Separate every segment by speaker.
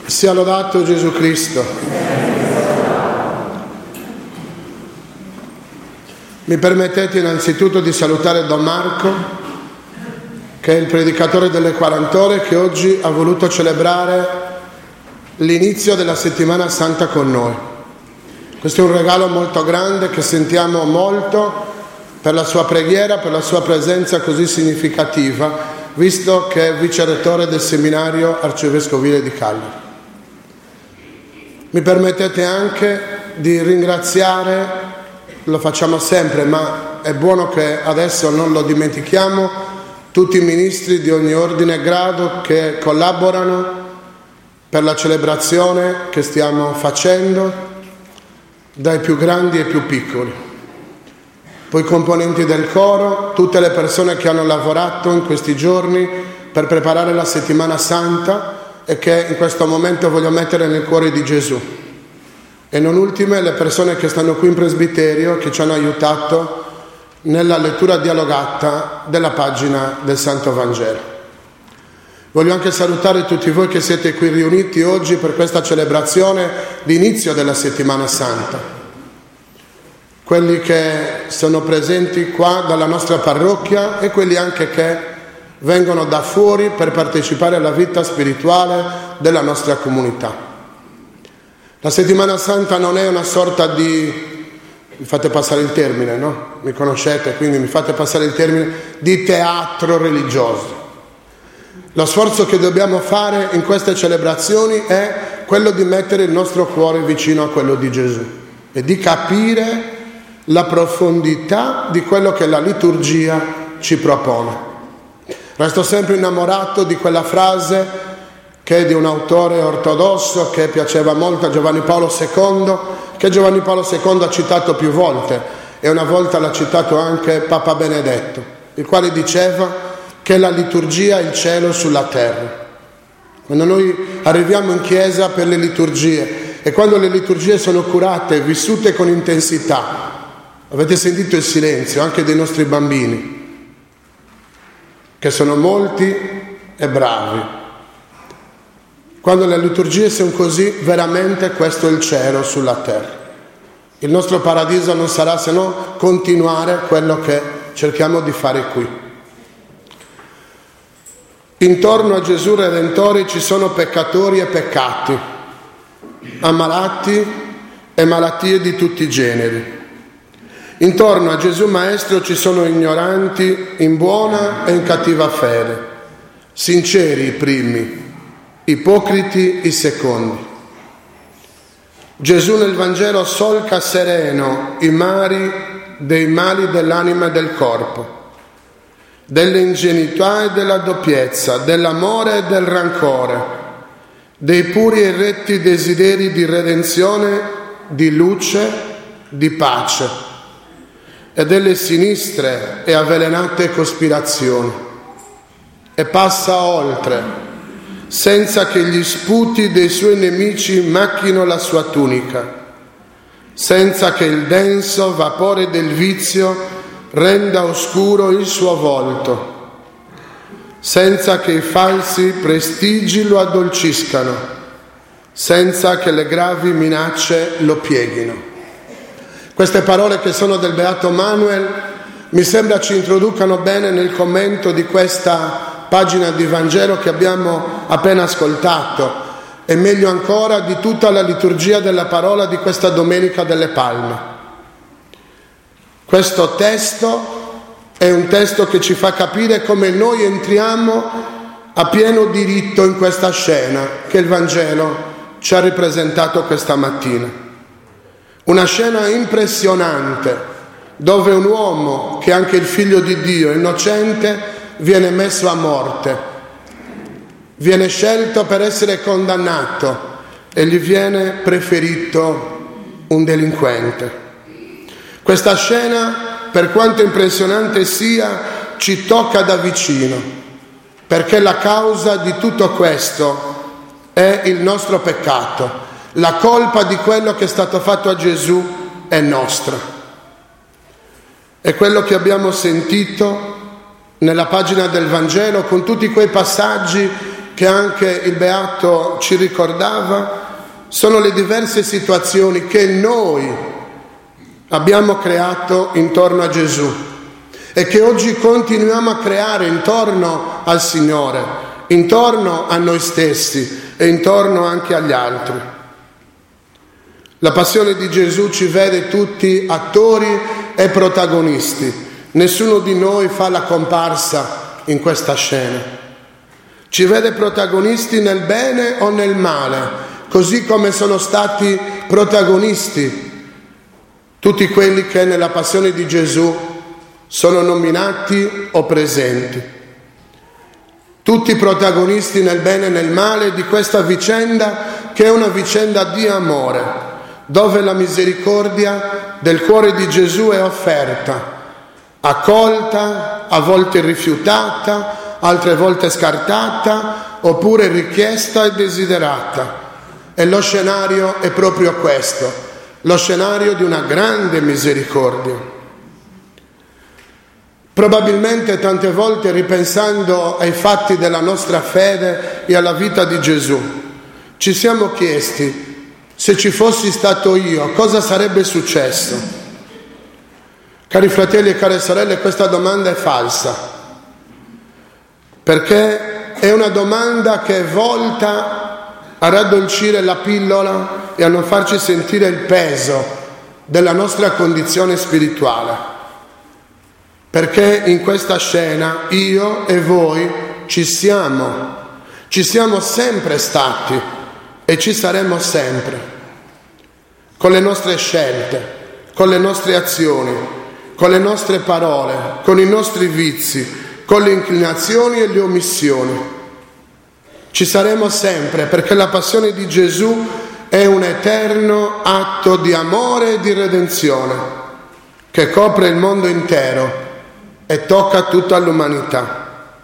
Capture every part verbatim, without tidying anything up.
Speaker 1: Sia lodato Gesù Cristo. Mi permettete innanzitutto di salutare Don Marco, che è il predicatore delle quaranta ore, che oggi ha voluto celebrare l'inizio della settimana santa con noi. Questo è un regalo molto grande che sentiamo molto per la sua preghiera, per la sua presenza così significativa, visto che è vice rettore del seminario arcivescovile di Cagliari. Mi permettete anche di ringraziare, lo facciamo sempre, ma è buono che adesso non lo dimentichiamo, tutti i ministri di ogni ordine e grado che collaborano per la celebrazione che stiamo facendo, dai più grandi ai più piccoli. Poi i componenti del coro, tutte le persone che hanno lavorato in questi giorni per preparare la settimana santa e che in questo momento voglio mettere nel cuore di Gesù. E non ultime le persone che stanno qui in presbiterio, che ci hanno aiutato nella lettura dialogata della pagina del Santo Vangelo. Voglio anche salutare tutti voi che siete qui riuniti oggi per questa celebrazione di inizio della settimana santa. Quelli che sono presenti qua dalla nostra parrocchia e quelli anche che vengono da fuori per partecipare alla vita spirituale della nostra comunità. La settimana santa non è una sorta di, mi fate passare il termine, no? Mi conoscete, quindi mi fate passare il termine, di teatro religioso. Lo sforzo che dobbiamo fare in queste celebrazioni è quello di mettere il nostro cuore vicino a quello di Gesù e di capire la profondità di quello che la liturgia ci propone. Resto sempre innamorato di quella frase che è di un autore ortodosso che piaceva molto a Giovanni Paolo secondo, che Giovanni Paolo secondo ha citato più volte e una volta l'ha citato anche Papa Benedetto, il quale diceva che la liturgia è il cielo sulla terra. Quando noi arriviamo in chiesa per le liturgie e quando le liturgie sono curate e vissute con intensità, avete sentito il silenzio anche dei nostri bambini, che sono molti e bravi. Quando le liturgie sono così, veramente questo è il cielo sulla terra. Il nostro paradiso non sarà se no continuare quello che cerchiamo di fare qui. Intorno a Gesù Redentore ci sono peccatori e peccati, ammalati e malattie di tutti i generi. Intorno a Gesù Maestro ci sono ignoranti in buona e in cattiva fede, sinceri i primi, ipocriti i secondi. Gesù nel Vangelo solca sereno i mari dei mali dell'anima e del corpo, dell'ingenuità e della doppiezza, dell'amore e del rancore, dei puri e retti desideri di redenzione, di luce, di pace, e delle sinistre e avvelenate cospirazioni, e passa oltre, senza che gli sputi dei suoi nemici macchino la sua tunica, senza che il denso vapore del vizio renda oscuro il suo volto, senza che i falsi prestigi lo addolciscano, senza che le gravi minacce lo pieghino. Queste parole, che sono del Beato Manuel, mi sembra ci introducano bene nel commento di questa pagina di Vangelo che abbiamo appena ascoltato, e meglio ancora di tutta la liturgia della parola di questa Domenica delle Palme. Questo testo è un testo che ci fa capire come noi entriamo a pieno diritto in questa scena che il Vangelo ci ha ripresentato questa mattina. Una scena impressionante, dove un uomo, che è anche il figlio di Dio, innocente, viene messo a morte, viene scelto per essere condannato e gli viene preferito un delinquente. Questa scena, per quanto impressionante sia, ci tocca da vicino, perché la causa di tutto questo è il nostro peccato. La colpa di quello che è stato fatto a Gesù è nostra. È quello che abbiamo sentito nella pagina del Vangelo, con tutti quei passaggi che anche il Beato ci ricordava sono le diverse situazioni che noi abbiamo creato intorno a Gesù e che oggi continuiamo a creare intorno al Signore, intorno a noi stessi e intorno anche agli altri. La passione di Gesù ci vede tutti attori e protagonisti. Nessuno di noi fa la comparsa in questa scena. Ci vede protagonisti nel bene o nel male, così come sono stati protagonisti tutti quelli che nella passione di Gesù sono nominati o presenti. Tutti protagonisti nel bene e nel male di questa vicenda, che è una vicenda di amore, dove la misericordia del cuore di Gesù è offerta, accolta, a volte rifiutata, altre volte scartata, oppure richiesta e desiderata. E lo scenario è proprio questo, lo scenario di una grande misericordia. Probabilmente tante volte, ripensando ai fatti della nostra fede e alla vita di Gesù, ci siamo chiesti: se ci fossi stato io, cosa sarebbe successo? Cari fratelli e care sorelle, questa domanda è falsa, perché è una domanda che è volta a raddolcire la pillola e a non farci sentire il peso della nostra condizione spirituale. Perché in questa scena io e voi ci siamo, ci siamo sempre stati e ci saremo sempre, con le nostre scelte, con le nostre azioni, con le nostre parole, con i nostri vizi, con le inclinazioni e le omissioni. Ci saremo sempre, perché la passione di Gesù è un eterno atto di amore e di redenzione che copre il mondo intero e tocca tutta l'umanità.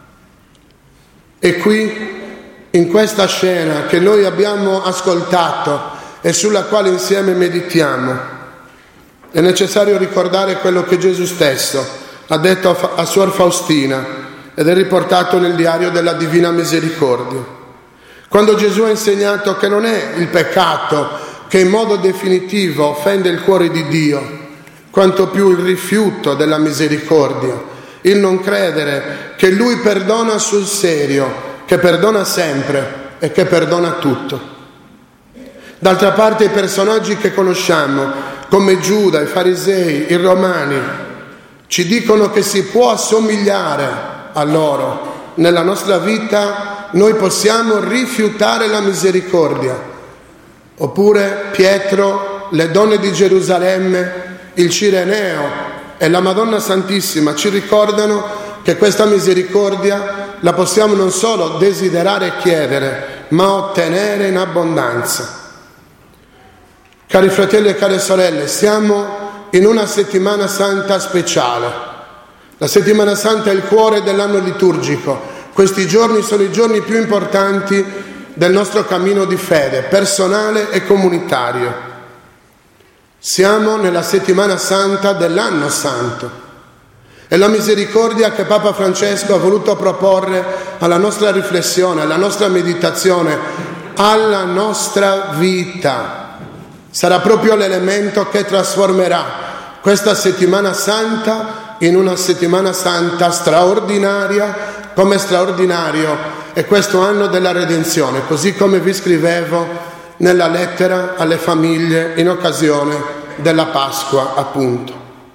Speaker 1: E qui, in questa scena che noi abbiamo ascoltato e sulla quale insieme meditiamo, è necessario ricordare quello che Gesù stesso ha detto a, a Suor Faustina ed è riportato nel diario della Divina Misericordia. Quando Gesù ha insegnato che non è il peccato che in modo definitivo offende il cuore di Dio, quanto più il rifiuto della misericordia, il non credere che Lui perdona sul serio, che perdona sempre e che perdona tutto. D'altra parte i personaggi che conosciamo, come Giuda, i farisei, i romani, ci dicono che si può assomigliare a loro. Nella nostra vita noi possiamo rifiutare la misericordia. Oppure Pietro, le donne di Gerusalemme, il Cireneo e la Madonna Santissima ci ricordano che questa misericordia la possiamo non solo desiderare e chiedere, ma ottenere in abbondanza. Cari fratelli e care sorelle, siamo in una settimana santa speciale. La settimana santa è il cuore dell'anno liturgico. Questi giorni sono i giorni più importanti del nostro cammino di fede, personale e comunitario. Siamo nella settimana santa dell'anno santo. È la misericordia che Papa Francesco ha voluto proporre alla nostra riflessione, alla nostra meditazione, alla nostra vita. Sarà proprio l'elemento che trasformerà questa settimana santa in una settimana santa straordinaria, come straordinario è questo anno della redenzione, così come vi scrivevo nella lettera alle famiglie in occasione della Pasqua, appunto.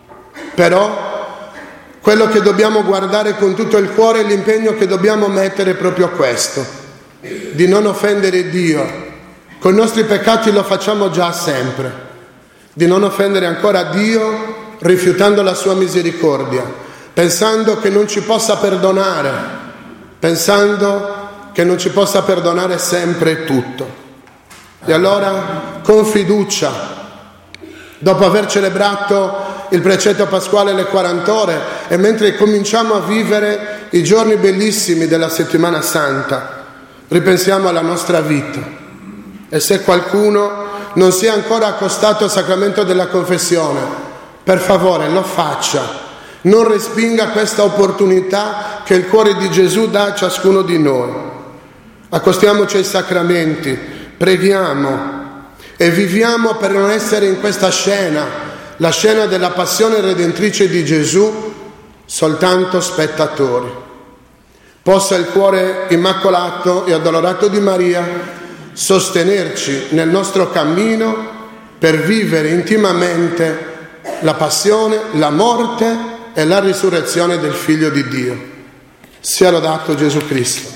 Speaker 1: Però quello che dobbiamo guardare con tutto il cuore è l'impegno che dobbiamo mettere proprio a questo, di non offendere Dio. Con i nostri peccati lo facciamo già sempre, di non offendere ancora Dio rifiutando la sua misericordia, pensando che non ci possa perdonare, pensando che non ci possa perdonare sempre tutto. E allora, con fiducia, dopo aver celebrato il precetto pasquale le quaranta ore e mentre cominciamo a vivere i giorni bellissimi della settimana santa, ripensiamo alla nostra vita. E se qualcuno non si è ancora accostato al sacramento della confessione, per favore lo faccia, non respinga questa opportunità che il cuore di Gesù dà a ciascuno di noi. Accostiamoci ai sacramenti, preghiamo e viviamo per non essere in questa scena, la scena della passione redentrice di Gesù, soltanto spettatori. Possa il cuore immacolato e addolorato di Maria sostenerci nel nostro cammino per vivere intimamente la passione, la morte e la risurrezione del Figlio di Dio. Sia lodato Gesù Cristo.